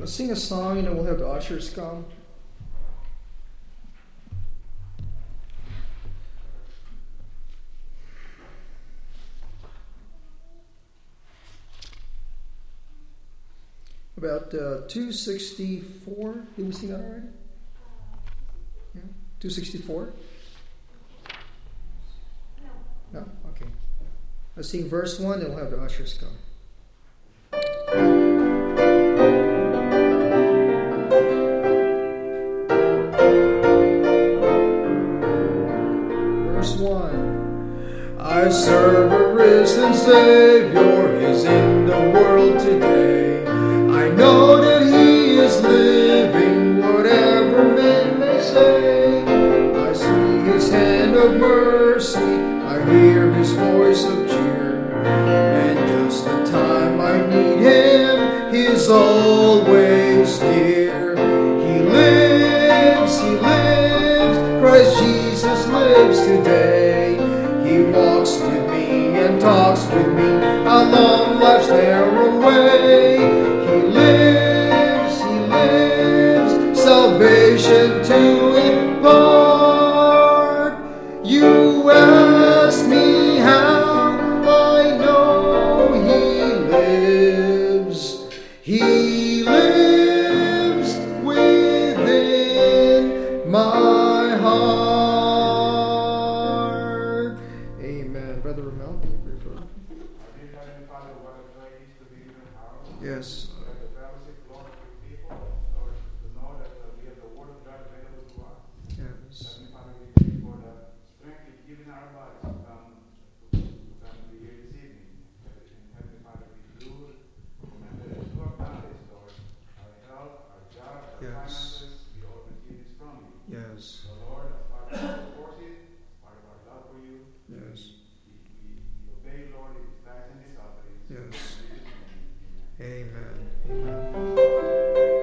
Let's sing a song and then we'll have the ushers come. About 264. Did we sing that already? Yeah. 264? No? Okay. Let's sing verse 1 and we'll have the ushers come. Verse 1. I serve a risen Savior, He's in the world today. I know that He is living, whatever men may say. I see His hand of mercy, I hear His voice of cheer. And just the time I need Him, He's always near. He lives, Christ Jesus lives today. He walks with me and talks with me along life's narrow way. He lives, salvation to impart. You ask me how I know He lives. He lives within my heart. Amen. Brother Ramel, can you pray for us? Yes. Yes. So Lord, as part of our forces, part of our love for you, Yes. we obey, Lord, in these last and these offerings. Yes. Amen. Amen.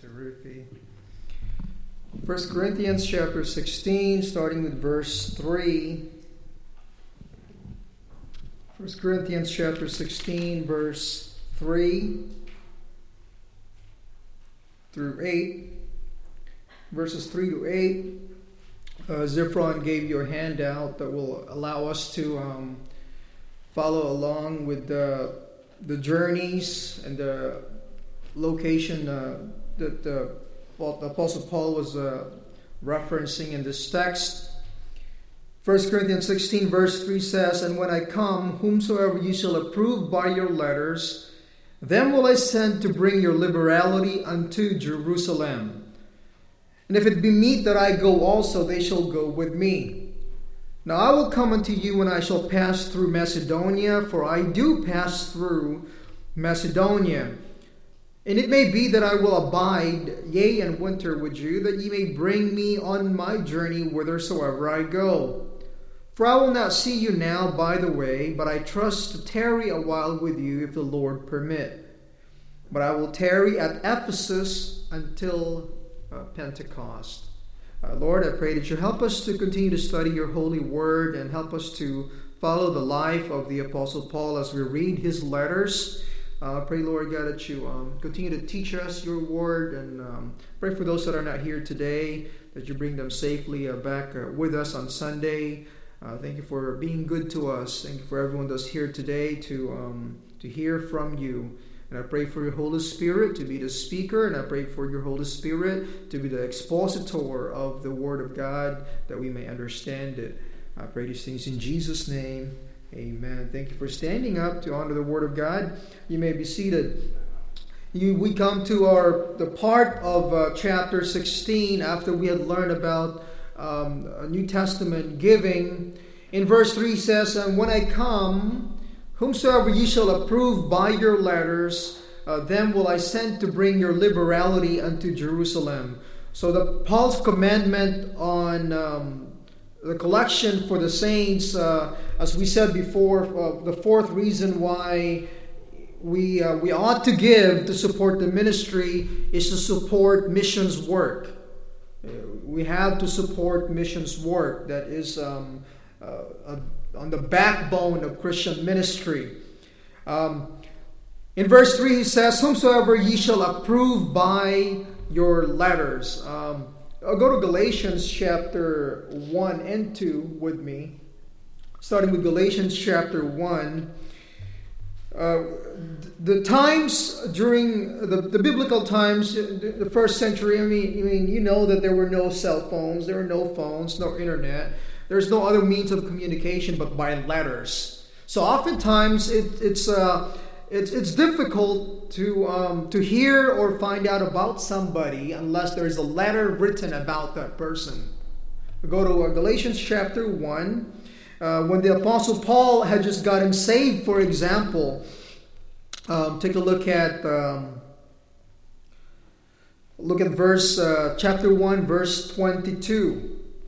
Sister Ruthie. 1 Corinthians chapter 16, starting with verse 3. 1 Corinthians chapter 16, verse 3 through 8. Verses 3 to 8. Zifron gave you a handout that will allow us to follow along with the journeys and the location that the Apostle Paul was referencing in this text. 1 Corinthians 16 verse 3 says, "And when I come, whomsoever ye shall approve by your letters, them will I send to bring your liberality unto Jerusalem. And if it be meet that I go also, they shall go with me. Now I will come unto you when I shall pass through Macedonia, for I do pass through Macedonia. And it may be that I will abide, yea, and winter with you, that ye may bring me on my journey whithersoever I go. For I will not see you now by the way, but I trust to tarry a while with you, if the Lord permit. But I will tarry at Ephesus until Pentecost." Lord, I pray that you help us to continue to study your holy word and help us to follow the life of the Apostle Paul as we read his letters. I pray, Lord God, that you continue to teach us your word, and pray for those that are not here today, that you bring them safely back with us on Sunday. Thank you for being good to us. Thank you for everyone that's here today to hear from you. And I pray for your Holy Spirit to be the speaker, and I pray for your Holy Spirit to be the expositor of the Word of God, that we may understand it. I pray these things in Jesus' name. Amen. Thank you for standing up to honor the Word of God. You may be seated. We come to the part of chapter 16 after we had learned about New Testament giving. In verse 3 says, "And when I come, whomsoever ye shall approve by your letters, them will I send to bring your liberality unto Jerusalem." So Paul's commandment on the collection for the saints, as we said before, the fourth reason why we ought to give to support the ministry is to support missions work. We have to support missions work. That is on the backbone of Christian ministry. In verse 3 he says, "Whomsoever ye shall approve by your letters." I'll go to Galatians chapter 1 and 2 with me. Starting with Galatians chapter 1. The times during the biblical times, the first century, I mean, you know that there were no cell phones, there were no phones, no internet. There's no other means of communication but by letters. So oftentimes it's difficult to hear or find out about somebody unless there's a letter written about that person. We go to Galatians chapter 1. When the Apostle Paul had just gotten saved, for example, take a look at chapter 1, verse 22.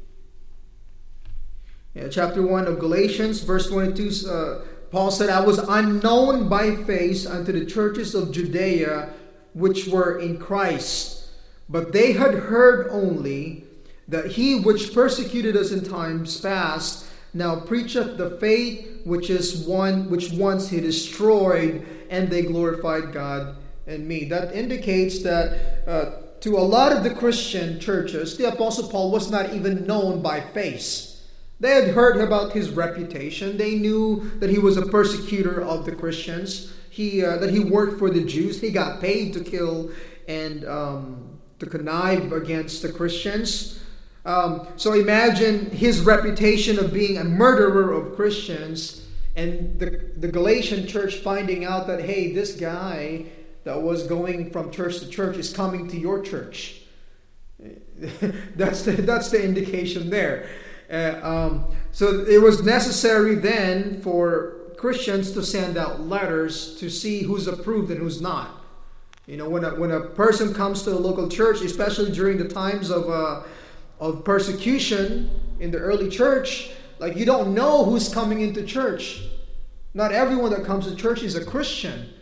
Chapter 1 of Galatians, verse 22, Paul said, "I was unknown by face unto the churches of Judea which were in Christ. But they had heard only that he which persecuted us in times past now preacheth the faith which once he destroyed, and they glorified God in me." That indicates that to a lot of the Christian churches, the Apostle Paul was not even known by face. They had heard about his reputation. They knew that he was a persecutor of the Christians. That he worked for the Jews. He got paid to kill and to connive against the Christians. So imagine his reputation of being a murderer of Christians, and the Galatian church finding out that, hey, this guy that was going from church to church is coming to your church. That's the indication there. So it was necessary then for Christians to send out letters to see who's approved and who's not. You know, when a person comes to a local church, especially during the times of persecution in the early church, like, you don't know who's coming into church. Not everyone that comes to church is a Christian.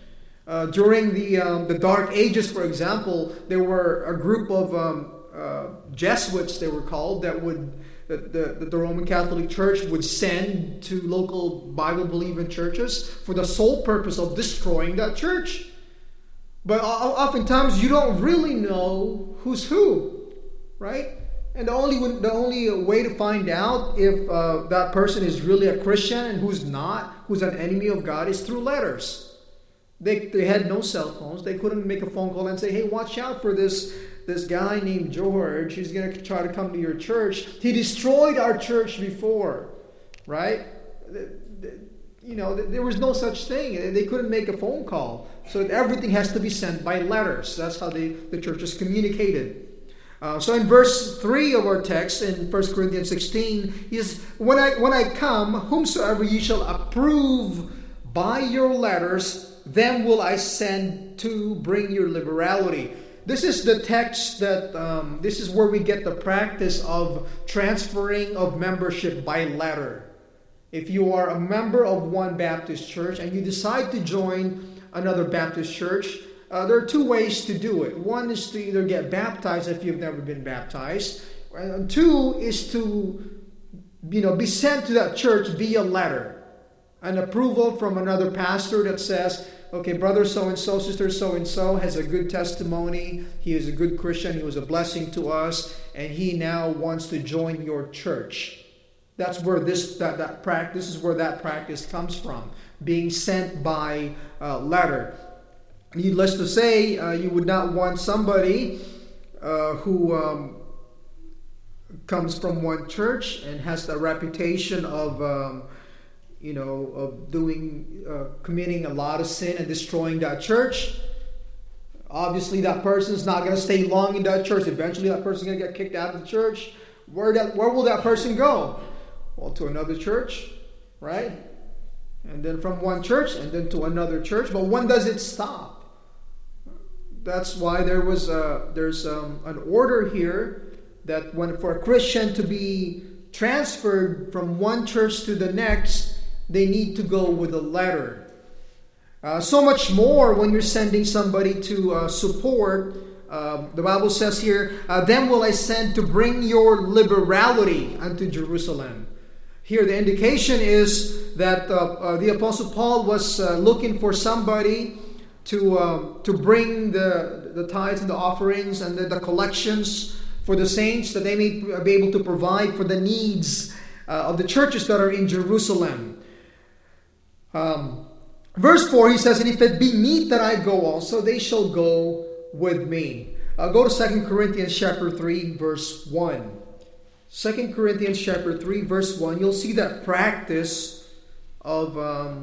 During the Dark Ages, for example, there were a group of Jesuits, they were called, that the Roman Catholic Church would send to local Bible-believing churches for the sole purpose of destroying that church. But oftentimes you don't really know who's who, right? And the only way to find out if that person is really a Christian and who's not, who's an enemy of God, is through letters. They had no cell phones. They couldn't make a phone call and say, hey, watch out for this guy named George. He's going to try to come to your church. He destroyed our church before, right? There was no such thing. They couldn't make a phone call. So everything has to be sent by letters. That's how the churches communicated. So in verse 3 of our text in 1 Corinthians 16 is, when I come, whomsoever ye shall approve by your letters, them will I send to bring your liberality. This is the text that, this is where we get the practice of transferring of membership by letter. If you are a member of one Baptist church and you decide to join another Baptist church, there are two ways to do it. One is to either get baptized if you've never been baptized. And two is to, be sent to that church via letter. An approval from another pastor that says, okay, brother so-and-so, sister so-and-so has a good testimony. He is a good Christian. He was a blessing to us. And he now wants to join your church. That's where this is where that practice comes from. Being sent by letter. Needless to say, you would not want somebody who comes from one church and has the reputation of committing a lot of sin and destroying that church. Obviously, that person's not going to stay long in that church. Eventually, that person's going to get kicked out of the church. Where will that person go? Well, to another church, right? And then from one church, and then to another church. But when does it stop? That's why there's an order here that for a Christian to be transferred from one church to the next, they need to go with a letter. So much more when you're sending somebody to support. The Bible says here, them will I send to bring your liberality unto Jerusalem. Here the indication is that the Apostle Paul was looking for somebody to bring the tithes and the offerings and the collections for the saints, that they may be able to provide for the needs of the churches that are in Jerusalem. Verse 4, he says, and if it be meet that I go also, they shall go with me. Go to 2 Corinthians chapter 3, verse 1. 2 Corinthians chapter 3, verse 1. You'll see that practice of,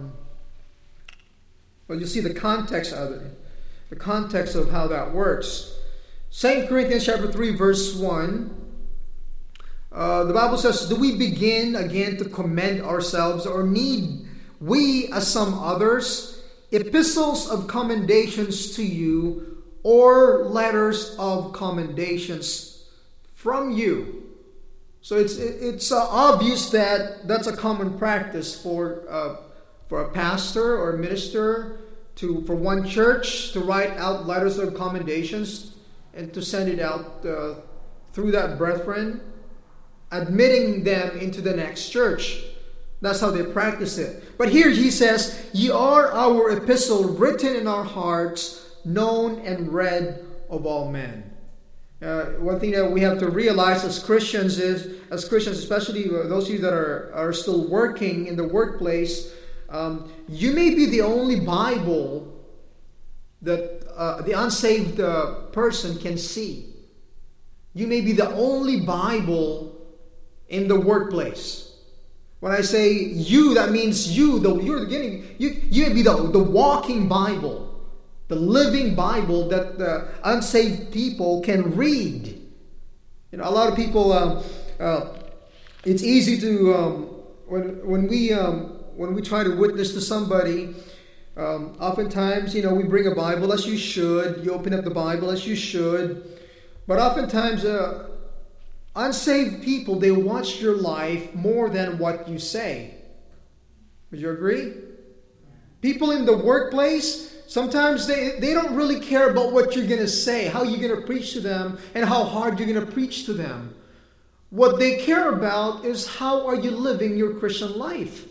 you'll see the context of it. The context of how that works. 2 Corinthians chapter 3, verse 1. The Bible says, do we begin again to commend ourselves, or need we, as some others, epistles of commendations to you, or letters of commendations from you? So it's obvious that that's a common practice for a pastor or a minister for one church to write out letters of commendations and to send it out through that brethren, admitting them into the next church. That's how they practice it. But here he says, ye are our epistle written in our hearts, known and read of all men. One thing that we have to realize as Christians, especially those of you that are still working in the workplace, you may be the only Bible that the unsaved person can see. You may be the only Bible in the workplace. When I say you, that means you may be the walking Bible, the living Bible that the unsaved people can read. A lot of people, it's easy to when we try to witness to somebody. Oftentimes, we bring a Bible as you should. You open up the Bible as you should. But oftentimes, unsaved people, they watch your life more than what you say. Would you agree? People in the workplace, Sometimes they don't really care about what you're going to say, how you're going to preach to them, and how hard you're going to preach to them. What they care about is how are you living your Christian life.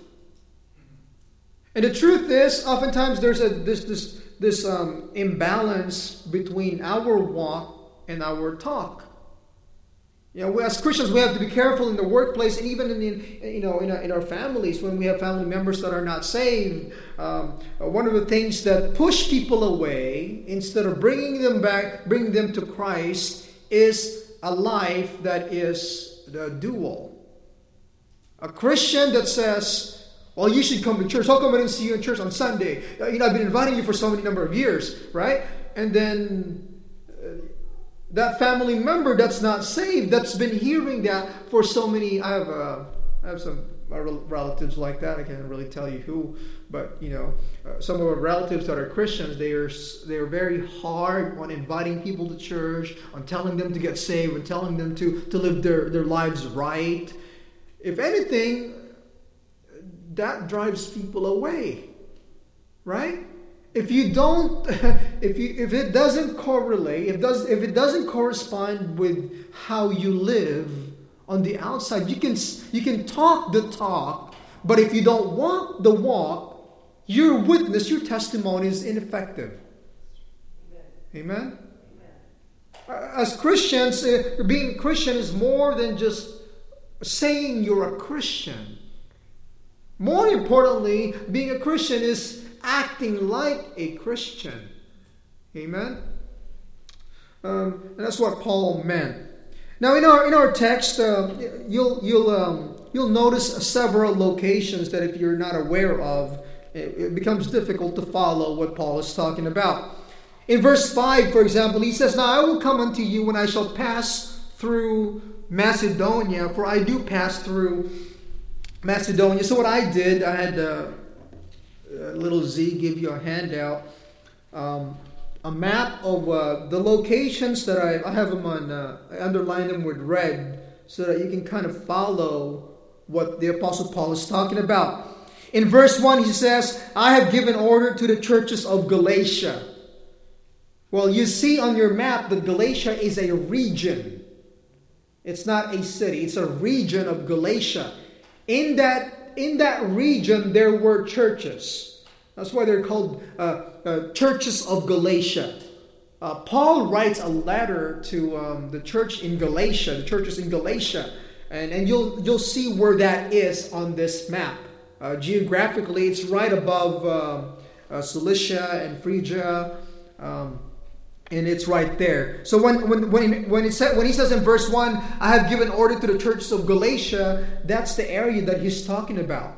And the truth is, oftentimes there's this imbalance between our walk and our talk. As Christians, we have to be careful in the workplace and even in our families when we have family members that are not saved. One of the things that push people away instead of bringing them back, bringing them to Christ, is a life that is dual. A Christian that says, "Well, you should come to church. How come I didn't see you in church on Sunday? I've been inviting you for so many number of years," right? And then that family member that's not saved, that's been hearing that for so many. I have some relatives like that. I can't really tell you who, but some of our relatives that are Christians, they are very hard on inviting people to church, on telling them to get saved, and telling them to live their lives right. If anything, that drives people away, right? If you don't, if it doesn't correlate, if it doesn't correspond with how you live on the outside, you can talk the talk, but if you don't walk the walk, your witness, your testimony is ineffective. Amen? As Christians, being a Christian is more than just saying you're a Christian. More importantly, being a Christian is acting like a Christian. Amen? And that's what Paul meant. Now, in our text, you'll notice several locations that if you're not aware of, it becomes difficult to follow what Paul is talking about. In verse 5, for example, he says, "Now I will come unto you when I shall pass through Macedonia, for I do pass through Macedonia." So what I did, I had little Z give you a handout, a map of the locations that I have them on. I underline them with red so that you can kind of follow what the Apostle Paul is talking about. In verse 1, he says, "I have given order to the churches of Galatia." Well, you see on your map that Galatia is a region. It's not a city. It's a region of Galatia. In that region, there were churches. That's why they're called churches of Galatia. Paul writes a letter to the church in Galatia, the churches in Galatia, and you'll see where that is on this map. Geographically, it's right above Cilicia and Phrygia, and it's right there. So when he says in verse 1, "I have given order to the churches of Galatia," that's the area that he's talking about.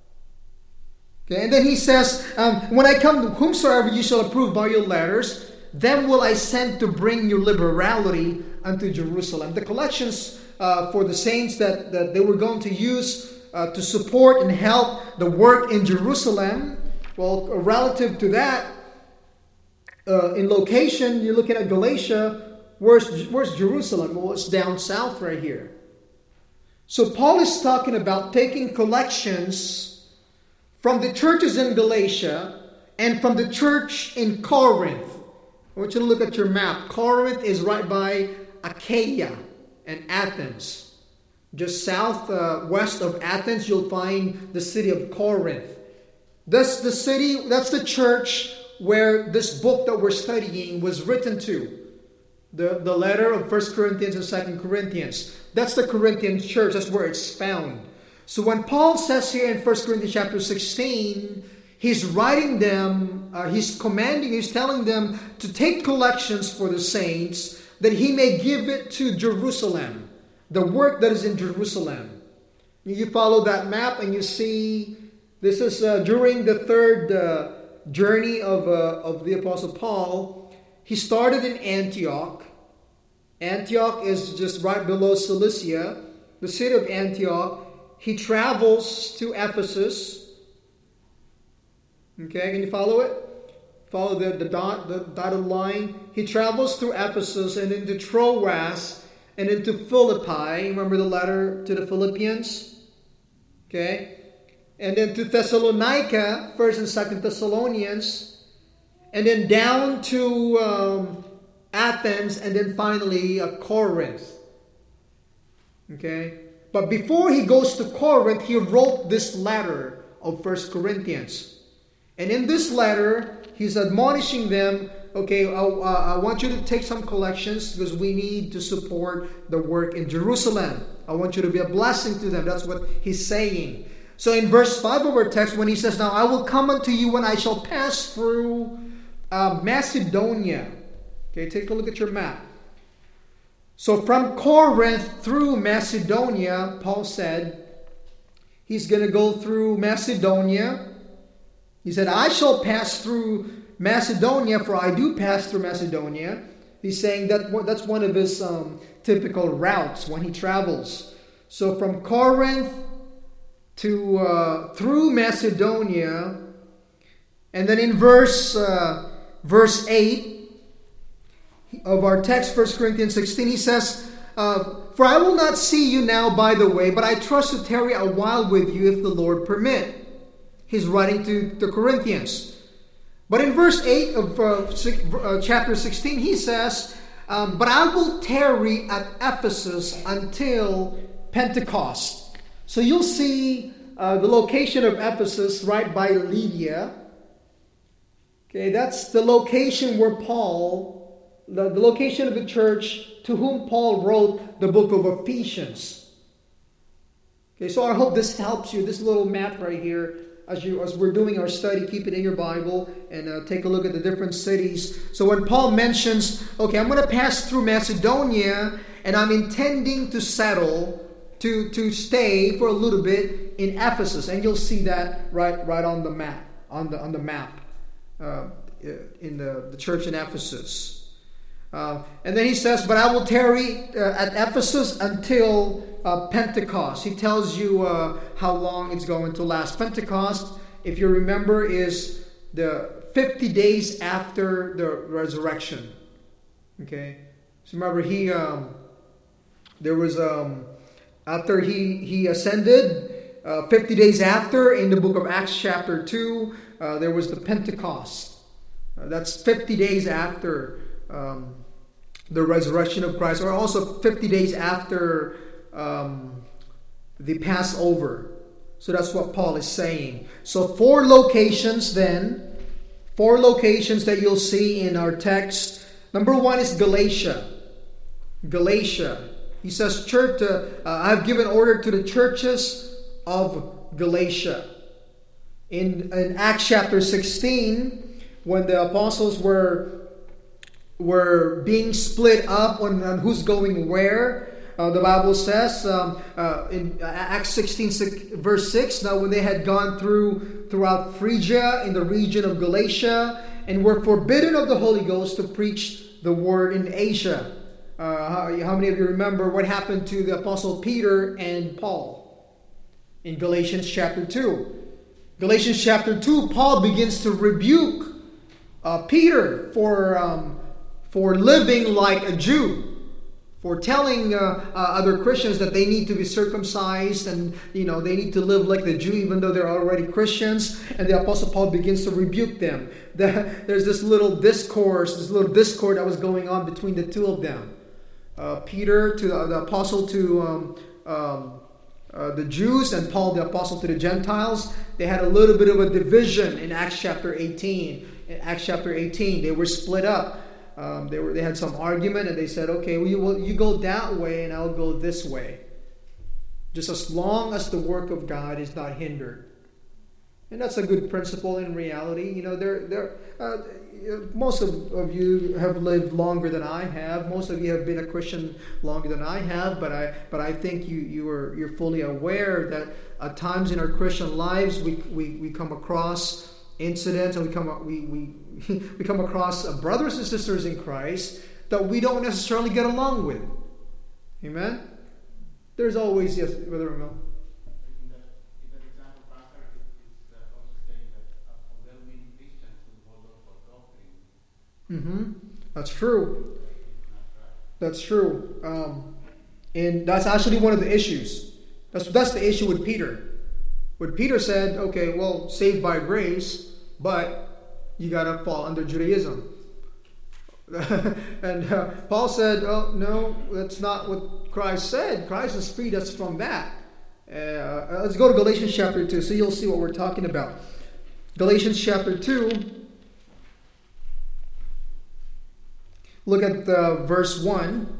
Okay, and then he says, "When I come to whomsoever you shall approve by your letters, them will I send to bring your liberality unto Jerusalem." The collections for the saints that they were going to use to support and help the work in Jerusalem. Well, relative to that, in location, you're looking at Galatia. Where's Jerusalem? Well, it's down south right here. So Paul is talking about taking collections from the churches in Galatia and from the church in Corinth. I want you to look at your map. Corinth is right by Achaia and Athens. Just southwest of Athens, you'll find the city of Corinth. That's the city, that's the church where this book that we're studying was written to. The letter of 1 Corinthians and 2 Corinthians. That's the Corinthian church. That's where it's found. So when Paul says here in 1 Corinthians chapter 16, he's writing them, he's telling them to take collections for the saints that he may give it to Jerusalem. The work that is in Jerusalem. You follow that map and you see this is during the third journey of the Apostle Paul. He started in Antioch. Antioch is just right below Cilicia, the city of Antioch. He travels to Ephesus. Okay, can you follow it? Follow the dotted line. He travels through Ephesus and into Troas and into Philippi. Remember the letter to the Philippians? Okay. And then to Thessalonica, 1st and 2nd Thessalonians. and then down to Athens, and then finally Corinth. Okay? But before he goes to Corinth, he wrote this letter of 1 Corinthians. And in this letter, he's admonishing them, okay, I want you to take some collections because we need to support the work in Jerusalem. I want you to be a blessing to them. That's what he's saying. So in verse 5 of our text, when he says, now I will come unto you when I shall pass through Macedonia. Okay, take a look at your map. So from Corinth through Macedonia, Paul said, he's going to go through Macedonia. He said, I shall pass through Macedonia, for I do pass through Macedonia. He's saying that that's one of his typical routes when he travels. So from Corinth to through Macedonia, and then in verse 8 of our text, 1 Corinthians 16, he says, for I will not see you now by the way, but I trust to tarry a while with you if the Lord permit. He's writing to the Corinthians. But in verse 8 of chapter 16, he says, but I will tarry at Ephesus until Pentecost. So you'll see the location of Ephesus right by Lydia. Okay, that's the location where Paul, the location of the church to whom Paul wrote the book of Ephesians. Okay, so I hope this helps you. This little map right here, as we're doing our study, keep it in your Bible and take a look at the different cities. So when Paul mentions, okay, I'm going to pass through Macedonia and I'm intending to settle, to stay for a little bit in Ephesus, and you'll see that right on the map, on the map in the church in Ephesus. And then he says, but I will tarry at Ephesus until Pentecost. He tells you how long it's going to last. Pentecost, if you remember, is the 50 days after the resurrection. Okay, so remember there was after he ascended, 50 days after, in the book of Acts chapter 2, there was the Pentecost. That's 50 days after the resurrection of Christ, or also 50 days after the Passover. So that's what Paul is saying. So 4 locations that you'll see in our text. Number 1 is Galatia. Galatia. He says, "Church, I have given order to the churches of Galatia." In Acts chapter 16, when the apostles were being split up on who's going where, the Bible says in Acts 16 verse 6, now when they had gone throughout Phrygia in the region of Galatia and were forbidden of the Holy Ghost to preach the word in Asia. How many of you remember what happened to the Apostle Peter and Paul in Galatians chapter 2? Galatians chapter 2, Paul begins to rebuke Peter for living like a Jew, for telling other Christians that they need to be circumcised and they need to live like the Jew even though they're already Christians. And the Apostle Paul begins to rebuke them. There's this little discord that was going on between the two of them. Peter, to the apostle to the Jews, and Paul, the apostle to the Gentiles. They had a little bit of a division in Acts chapter 18. In Acts chapter 18, they were split up. They had some argument, and they said, "Okay, you go that way, and I'll go this way." Just as long as the work of God is not hindered, and that's a good principle in reality. Most of you have lived longer than I have. Most of you have been a Christian longer than I have. But I think you're fully aware that at times in our Christian lives we come across incidents, and we come across brothers and sisters in Christ that we don't necessarily get along with. Amen. There's always, yes, Brother Ramel. In that example, Pastor is also saying that well-meaning Christians who hold on for doctrine. That's true. That's true. And that's actually one of the issues. That's the issue with Peter. When Peter said, "Okay, well, saved by grace, but you got to fall under Judaism. And Paul said, oh, no, that's not what Christ said. Christ has freed us from that. Let's go to Galatians chapter 2, so you'll see what we're talking about. Galatians chapter 2. Look at verse 1.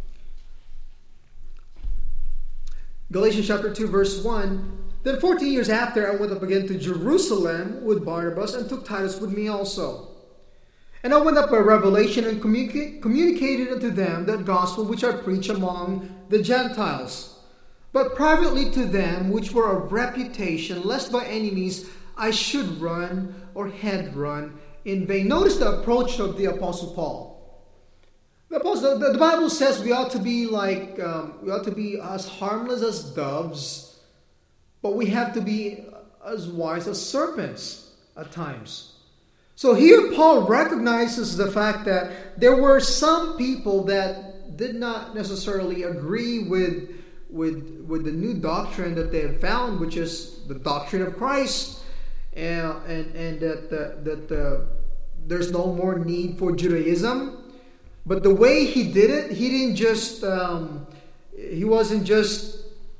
Galatians chapter 2, verse 1. Then 14 years after, I went up again to Jerusalem with Barnabas and took Titus with me also. And I went up by revelation and communicated unto them that gospel which I preach among the Gentiles. But privately to them which were of reputation, lest by any means I should run or had run in vain. Notice the approach of the Apostle Paul. The Bible says we ought to be as harmless as doves, but we have to be as wise as serpents at times. So here Paul recognizes the fact that there were some people that did not necessarily agree with the new doctrine that they have found, which is the doctrine of Christ, and that there's no more need for Judaism. But the way he did it, he didn't just he wasn't just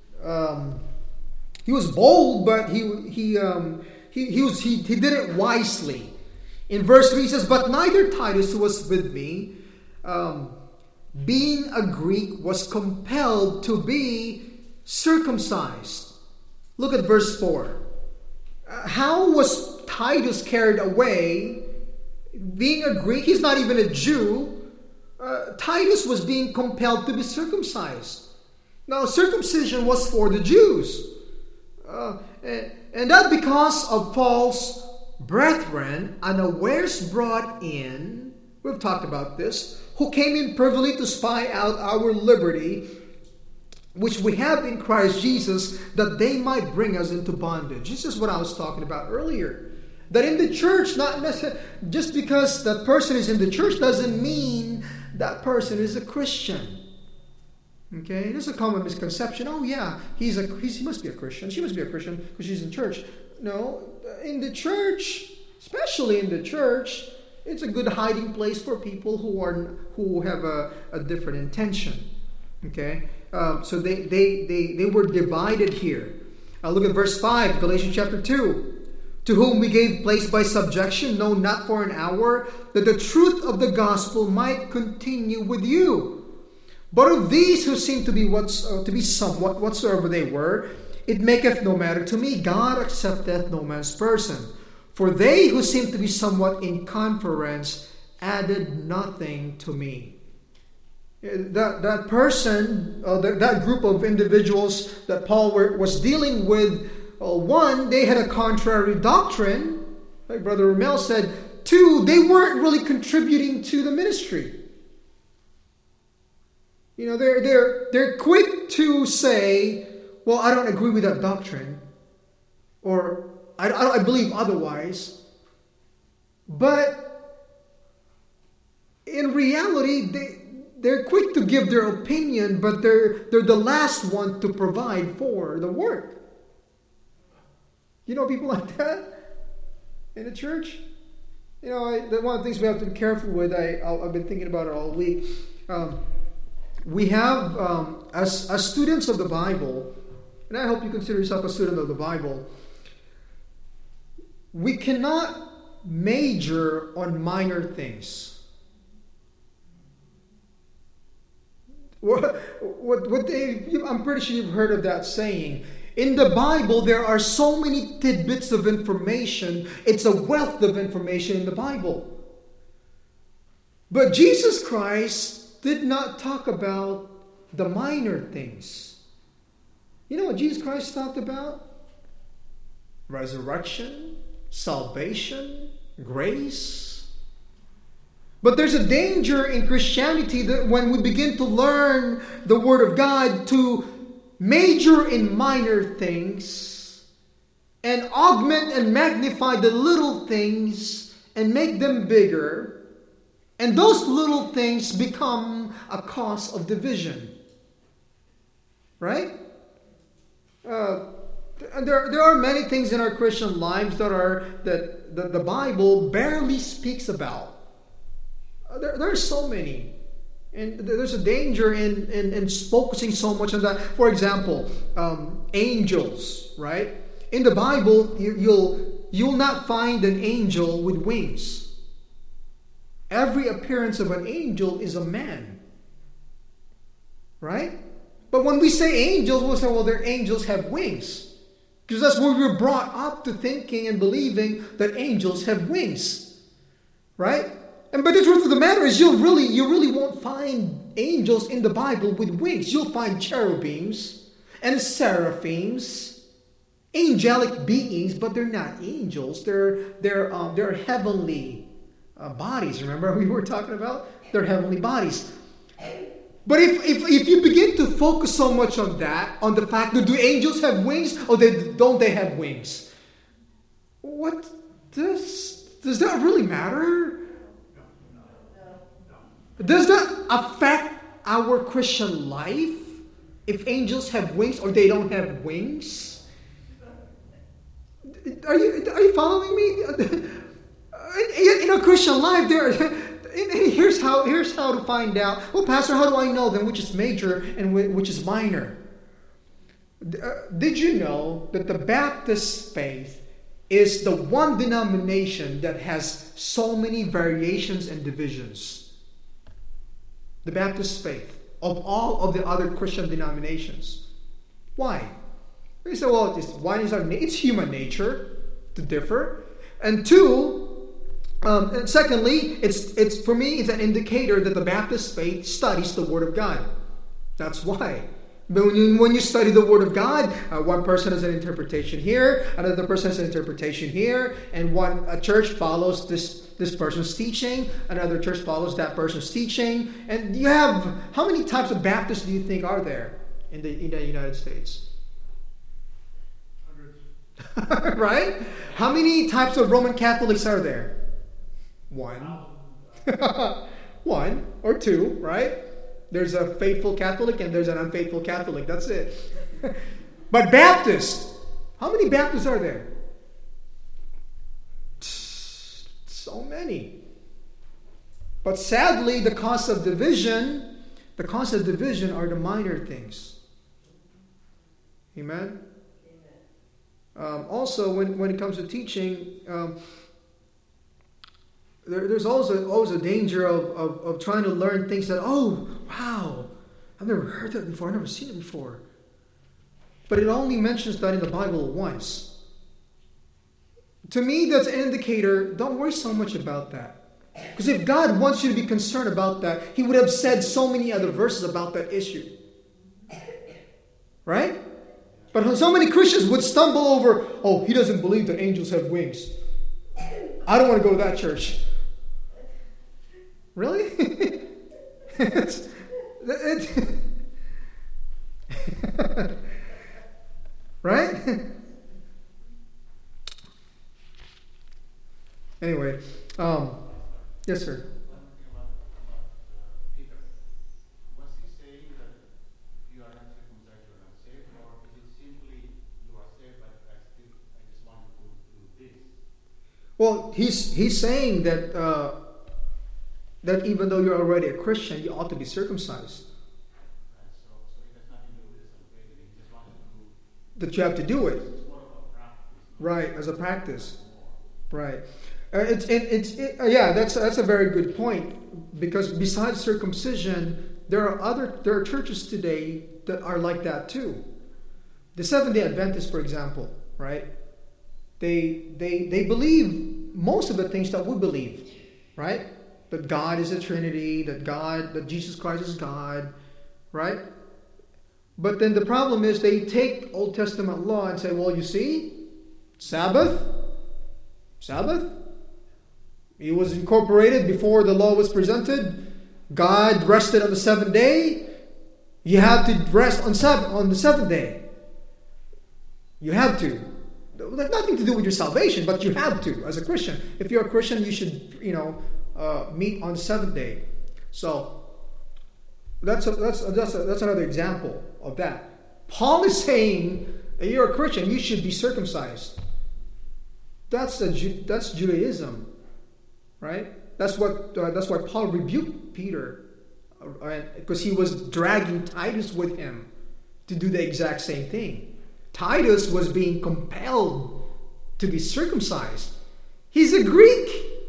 he was bold, but he did it wisely. In verse 3 he says, but neither Titus, who was with me, being a Greek, was compelled to be circumcised. Look at verse 4. How was Titus carried away? Being a Greek, he's not even a Jew. Titus was being compelled to be circumcised. Now, circumcision was for the Jews. And that because of false brethren, unawares brought in, we've talked about this, who came in privily to spy out our liberty, which we have in Christ Jesus, that they might bring us into bondage. This is what I was talking about earlier. That in the church, not necessarily, just because that person is in the church doesn't mean that person is a Christian. Okay, there's a common misconception. Oh yeah, he must be a Christian. She must be a Christian because she's in church. No, in the church, especially in the church, it's a good hiding place for people who have a different intention. Okay, so they were divided here. Look at verse 5, Galatians chapter 2. To whom we gave place by subjection, no, not for an hour, that the truth of the gospel might continue with you. But of these who seem to be somewhat whatsoever they were, it maketh no matter to me. God accepteth no man's person. For they who seem to be somewhat in conference added nothing to me. That person, that group of individuals that Paul was dealing with, one, they had a contrary doctrine, like Brother Ramel said. Two, they weren't really contributing to the ministry. You know, they're quick to say, well, I don't agree with that doctrine, or I believe otherwise. But in reality, they're quick to give their opinion, but they're the last one to provide for the work. You know people like that in the church? You know, one of the things we have to be careful with, I've been thinking about it all week. We have, as students of the Bible, and I hope you consider yourself a student of the Bible, we cannot major on minor things. I'm pretty sure you've heard of that saying. In the Bible, there are so many tidbits of information. It's a wealth of information in the Bible. But Jesus Christ did not talk about the minor things. You know what Jesus Christ talked about? Resurrection, salvation, grace. But there's a danger in Christianity that when we begin to learn the Word of God, to major in minor things and augment and magnify the little things and make them bigger. And those little things become a cause of division. Right? There are many things in our Christian lives that the Bible barely speaks about. There are so many. And there's a danger in focusing so much on that. For example, angels, right? In the Bible, you'll not find an angel with wings. Every appearance of an angel is a man. Right? But when we say angels, we'll say, well, their angels have wings. Because that's where we're brought up to thinking and believing that angels have wings. Right? But the truth of the matter is you really won't find angels in the Bible with wings. You'll find cherubims and seraphims, angelic beings, but they're not angels. They're heavenly bodies. Remember we were talking about? They're heavenly bodies. But if you begin to focus so much on that, on the fact that do angels have wings or don't they have wings? What does that really matter? Does that affect our Christian life if angels have wings or they don't have wings? Are you following me? In a Christian life, here's how to find out. Well, Pastor, how do I know then which is major and which is minor? Did you know that the Baptist faith is the one denomination that has so many variations and divisions? The Baptist faith of all of the other Christian denominations. Why? We say, well, it's human nature to differ, and two, and secondly, it's for me, it's an indicator that the Baptist faith studies the Word of God. That's why. But when you study the Word of God, one person has an interpretation here, another person has an interpretation here, and a church follows this person's teaching, another church follows that person's teaching, and you have, how many types of Baptists do you think are there in the United States? Hundreds. Right? How many types of Roman Catholics are there? One. One or two, right? There's a faithful Catholic and there's an unfaithful Catholic. That's it. But Baptists, how many Baptists are there? So many. But sadly, the cause of division are the minor things. Amen? Also, when it comes to teaching, there's always a danger of trying to learn things that, oh, wow, I've never heard that before, I've never seen it before. But it only mentions that in the Bible once. To me, that's an indicator, don't worry so much about that. Because if God wants you to be concerned about that, He would have said so many other verses about that issue. Right? But so many Christians would stumble over, oh, he doesn't believe that angels have wings. I don't want to go to that church. Really? Right? Anyway, yes, sir. One thing about Peter. Was he saying that you are not circumcised, you are not saved, or is it simply you are saved, but I just want to do this? Well, he's saying that that even though you're already a Christian, you ought to be circumcised. Right, so it has nothing to do with the celebration. He just wanted to do. That you have to do it. It's more of a practice. Right, as a practice. Right. That's a very good point, because besides circumcision, there are churches today that are like that too. The Seventh-day Adventists, for example, right? They believe most of the things that we believe, right? That God is a Trinity, that Jesus Christ is God, right? But then the problem is they take Old Testament law and say, well, you see, Sabbath. It was incorporated before the law was presented. God rested on the seventh day. You have to rest on the seventh day. You have to. That's nothing to do with your salvation, but you have to as a Christian. If you're a Christian, you should, meet on the seventh day. So that's another example of that. Paul is saying You're a Christian, you should be circumcised. That's Judaism, right? That's why Paul rebuked Peter, because he was dragging Titus with him to do the exact same thing. Titus was being compelled to be circumcised. He's a Greek.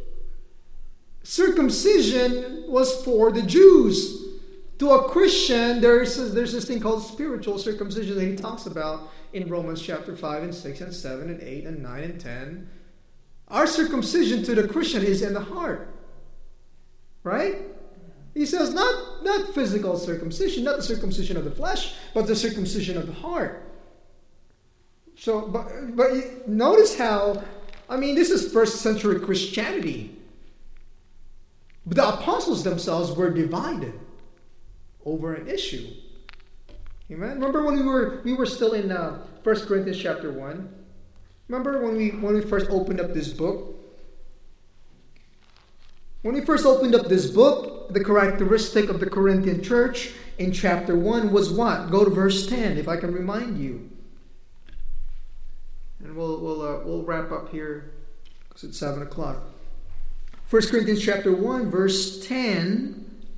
Circumcision was for the Jews. To a Christian, there's this thing called spiritual circumcision that he talks about in Romans chapter 5 and 6 and 7 and 8 and 9 and 10. Our circumcision to the Christian is in the heart. Right? He says not physical circumcision, not the circumcision of the flesh, but the circumcision of the heart. So, but notice how, this is first century Christianity. But the apostles themselves were divided over an issue. Amen. Remember when we were still in 1 Corinthians chapter 1? Remember when we first opened up this book? When we first opened up this book, the characteristic of the Corinthian church in chapter 1 was what? Go to verse 10, if I can remind you. And we'll wrap up here because it's 7 o'clock. 1 Corinthians chapter 1, verse 10.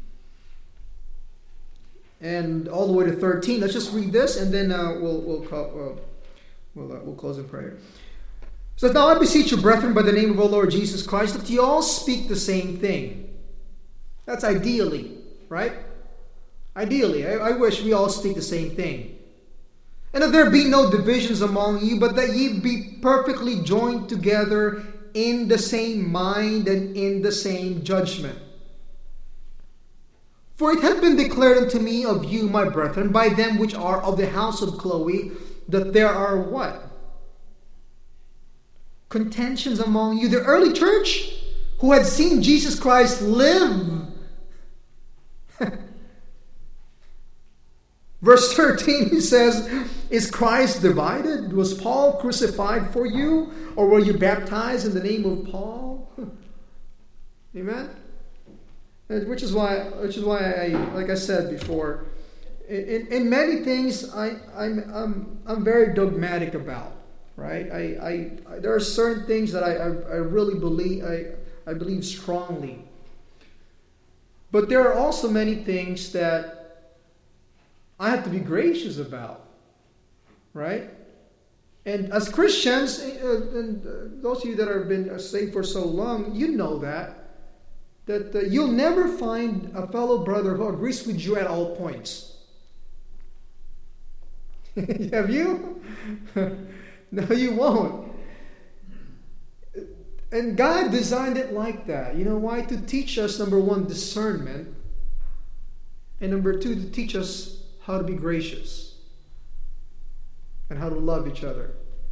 And all the way to 13. Let's just read this, and then we'll close in prayer. So now I beseech you, brethren, by the name of our Lord Jesus Christ, that you all speak the same thing. That's ideally, right? Ideally, I wish we all speak the same thing. And that there be no divisions among you, but that ye be perfectly joined together in the same mind and in the same judgment. For it hath been declared unto me of you, my brethren, by them which are of the house of Chloe, that there are what? Contentions among you. The early church who had seen Jesus Christ live. Verse 13, he says, is Christ divided? Was Paul crucified for you? Or were you baptized in the name of Paul? Amen? Which is why I, like I said before, in many things I'm very dogmatic about, right? There are certain things that I really believe, I believe strongly. But there are also many things that I have to be gracious about, right? And as Christians, and those of you that have been saved for so long, you know that you'll never find a fellow brother who agrees with you at all points. Have you? No, you won't. And God designed it like that. You know why? To teach us, number one, discernment. And number two, to teach us how to be gracious. And how to love each other.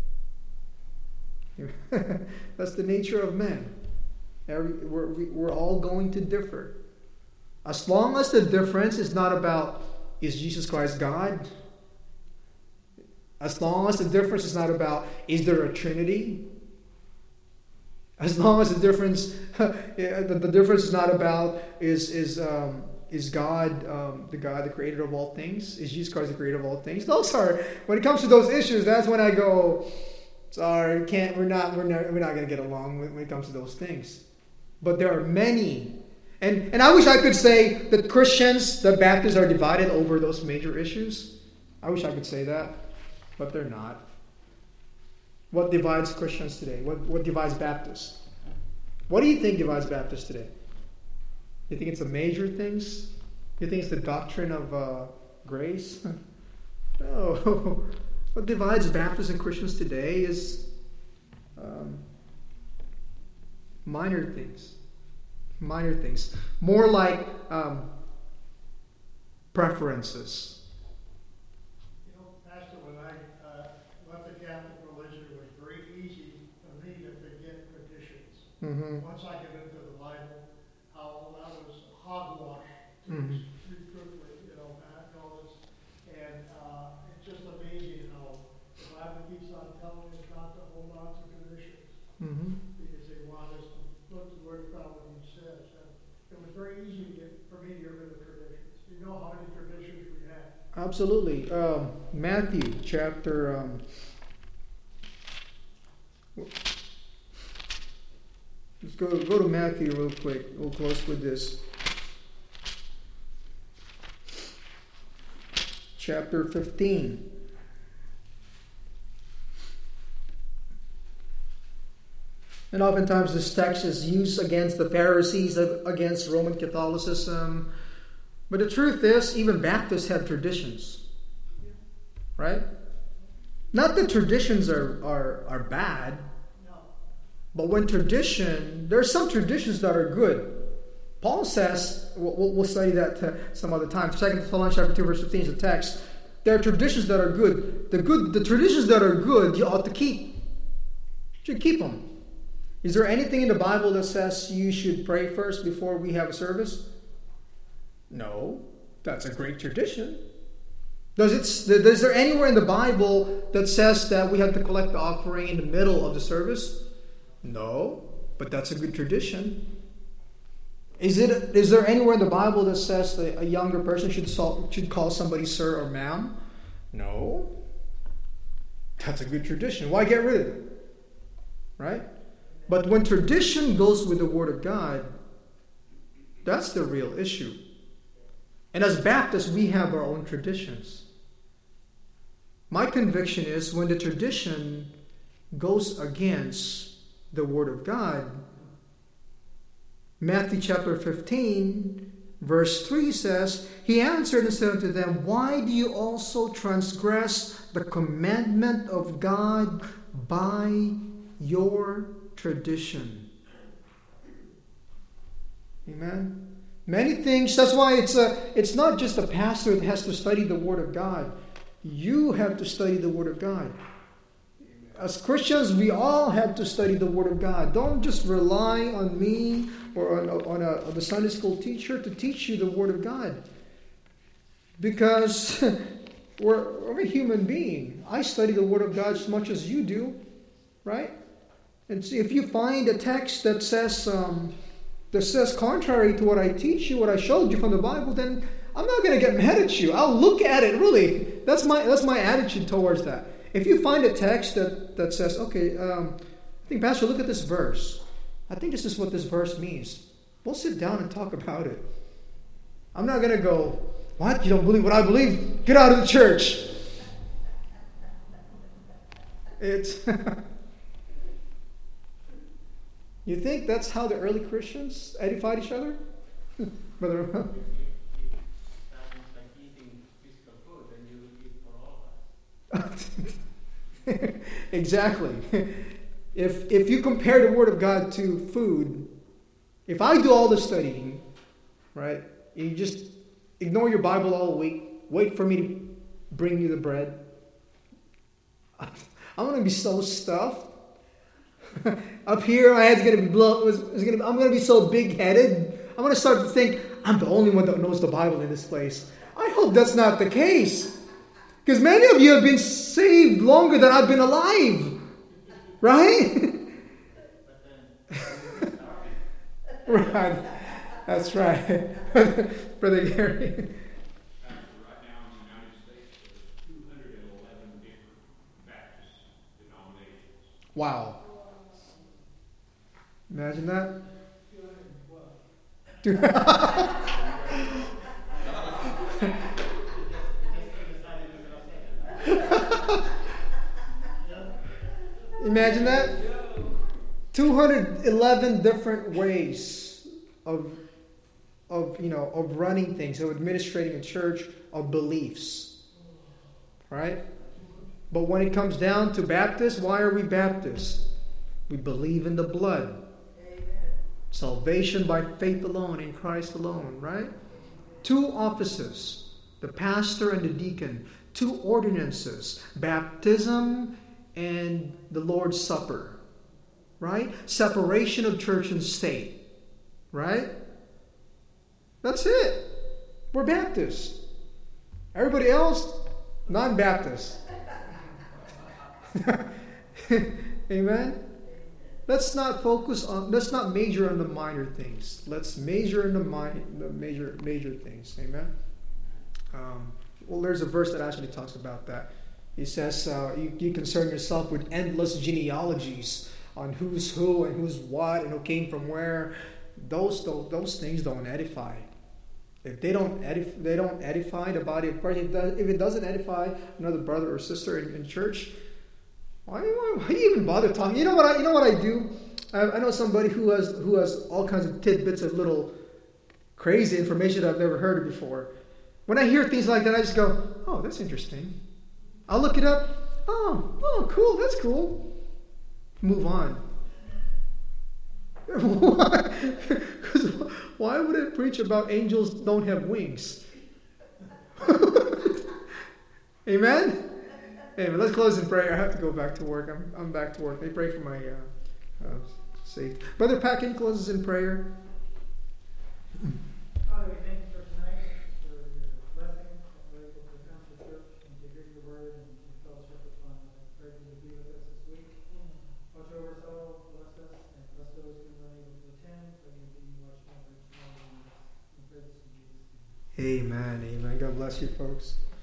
That's the nature of men. We're all going to differ. As long as the difference is not about, is Jesus Christ God? As long as the difference is not about, is there a Trinity? As long as the difference is not about, is God the creator of all things? Is Jesus Christ the creator of all things? Those are, when it comes to those issues, that's when I go, sorry, we're not going to get along when it comes to those things. But there are many. And I wish I could say that Christians, the Baptists, are divided over those major issues. I wish I could say that. But they're not. What divides Christians today? What divides Baptists? What do you think divides Baptists today? You think it's the major things? You think it's the doctrine of grace? No. What divides Baptists and Christians today is minor things. Minor things. More like preferences. You know, Pastor, when I left the Catholic religion, it was very easy for me to forget traditions. Mm-hmm. Once I get into the Bible, how that was hogwash Mm-hmm. pretty quickly, you know, all this. And it's just amazing how the Bible keeps on telling us not to hold on to traditions. Mm-hmm. Because they want us to look to the Word of God what He says. And it was very easy for me to get rid of traditions. You know how many traditions we had. Absolutely. Matthew chapter... let's go to Matthew real quick. We'll close with this. Chapter 15. And oftentimes this text is used against the Pharisees, against Roman Catholicism. But the truth is, even Baptists have traditions. Right? Not that traditions are bad. But when there are some traditions that are good. Paul says, we'll study that some other time. 2 Thessalonians chapter 2, verse 15 is the text. There are traditions that are good. The traditions that are good, you ought to keep. You should keep them. Is there anything in the Bible that says you should pray first before we have a service? No. That's a great tradition. Is there anywhere in the Bible that says that we have to collect the offering in the middle of the service? No, but that's a good tradition. Is there anywhere in the Bible that says that a younger person should call somebody sir or ma'am? No. That's a good tradition. Why get rid of it? Right? But when tradition goes with the Word of God, that's the real issue. And as Baptists, we have our own traditions. My conviction is when the tradition goes against the Word of God, Matthew chapter 15, verse 3 says, He answered and said unto them, Why do you also transgress the commandment of God by your tradition? Amen. Many things, that's why it's not just a pastor that has to study the Word of God. You have to study the Word of God. As Christians, we all have to study the Word of God. Don't just rely on me or on the Sunday school teacher to teach you the Word of God. Because we're a human being. I study the Word of God as much as you do, right? And see, if you find a text that says contrary to what I teach you, what I showed you from the Bible, then I'm not going to get mad at you. I'll look at it, really. That's my attitude towards that. If you find a text that says, okay, I think, Pastor, look at this verse. I think this is what this verse means. We'll sit down and talk about it. I'm not going to go, what? You don't believe what I believe? Get out of the church. You think that's how the early Christians edified each other? Brother? If like eating physical food, then you will eat for all of us. Exactly. If you compare the Word of God to food, if I do all the studying, right, you just ignore your Bible all week, wait for me to bring you the bread, I'm going to be so stuffed. Up here, my head's going to be blown. I'm going to be so big-headed. I'm going to start to think, I'm the only one that knows the Bible in this place. I hope that's not the case. Because many of you have been saved longer than I've been alive. Right? Right. That's right. Brother Gary. Right now in the United States, there's 211 different Baptist denominations. Wow. Imagine that. Imagine that. 211 different ways of running things, of administrating a church, of beliefs. Right? But when it comes down to Baptists, why are we Baptists? We believe in the blood. Salvation by faith alone, in Christ alone, right? 2 offices, the pastor and the deacon. 2 ordinances, baptism and the Lord's Supper, right? Separation of church and state, right? That's it. We're Baptists. Everybody else, non-Baptist. Amen? Let's not major on the minor things. Let's major in the major things. Amen? Well, there's a verse that actually talks about that. It says, you concern yourself with endless genealogies on who's who and who's what and who came from where. Those things don't edify. If they don't edify the body of Christ, if it doesn't edify another brother or sister in church, why you even bother talking? You know what I do? I know somebody who has all kinds of tidbits of little crazy information that I've never heard of before. When I hear things like that, I just go, oh, that's interesting. I'll look it up. Oh, cool, that's cool. Move on. Why would it preach about angels don't have wings? Amen? Amen. Let's close in prayer. I have to go back to work. I'm back to work. They pray for my safety. Brother Packin closes in prayer. Father, we thank you for tonight, for your blessings, that we're able to come to church and to hear your word and to fellowship with one another. I pray you to be with us this week. Watch over us all, bless us, and bless those who are unable to attend. Pray you be watching over each one of us. We pray this in Jesus' name. Amen. God bless you, folks.